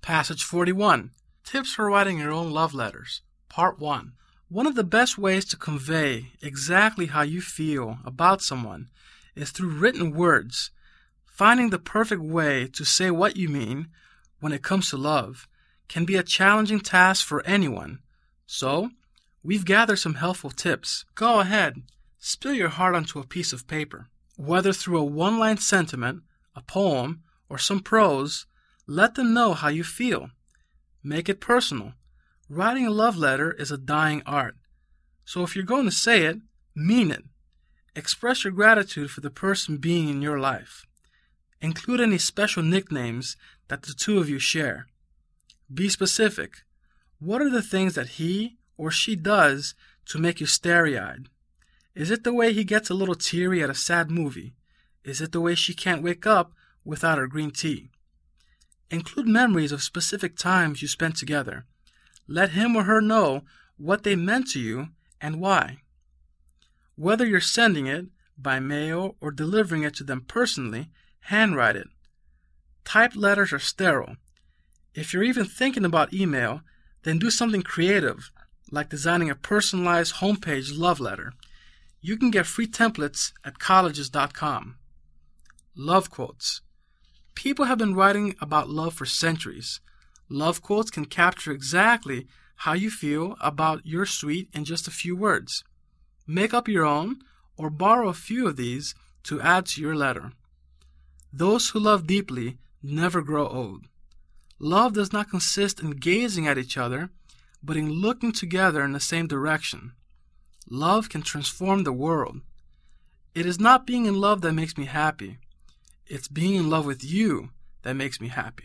Passage 41. Tips for writing your own love letters. Part 1. One of the best ways to convey exactly how you feel about someone is through written words. Finding the perfect way to say what you mean when it comes to love can be a challenging task for anyone. So, we've gathered some helpful tips. Go ahead, spill your heart onto a piece of paper. Whether through a one-line sentiment, a poem, or some prose, let them know how you feel. Make it personal. Writing a love letter is a dying art. So if you're going to say it, mean it. Express your gratitude for the person being in your life. Include any special nicknames that the two of you share. Be specific. What are the things that he or she does to make you starry-eyed? Is it the way he gets a little teary at a sad movie? Is it the way she can't wake up without her green tea? Include memories of specific times you spent together. Let him or her know what they meant to you and why. Whether you're sending it by mail or delivering it to them personally, handwrite it. Typed letters are sterile. If you're even thinking about email, then do something creative, like designing a personalized homepage love letter. You can get free templates at colleges.com. Love quotes. People have been writing about love for centuries. Love quotes can capture exactly how you feel about your sweet in just a few words. Make up your own or borrow a few of these to add to your letter. Those who love deeply never grow old. Love does not consist in gazing at each other, but in looking together in the same direction. Love can transform the world. It is not being in love that makes me happy. It's being in love with you that makes me happy.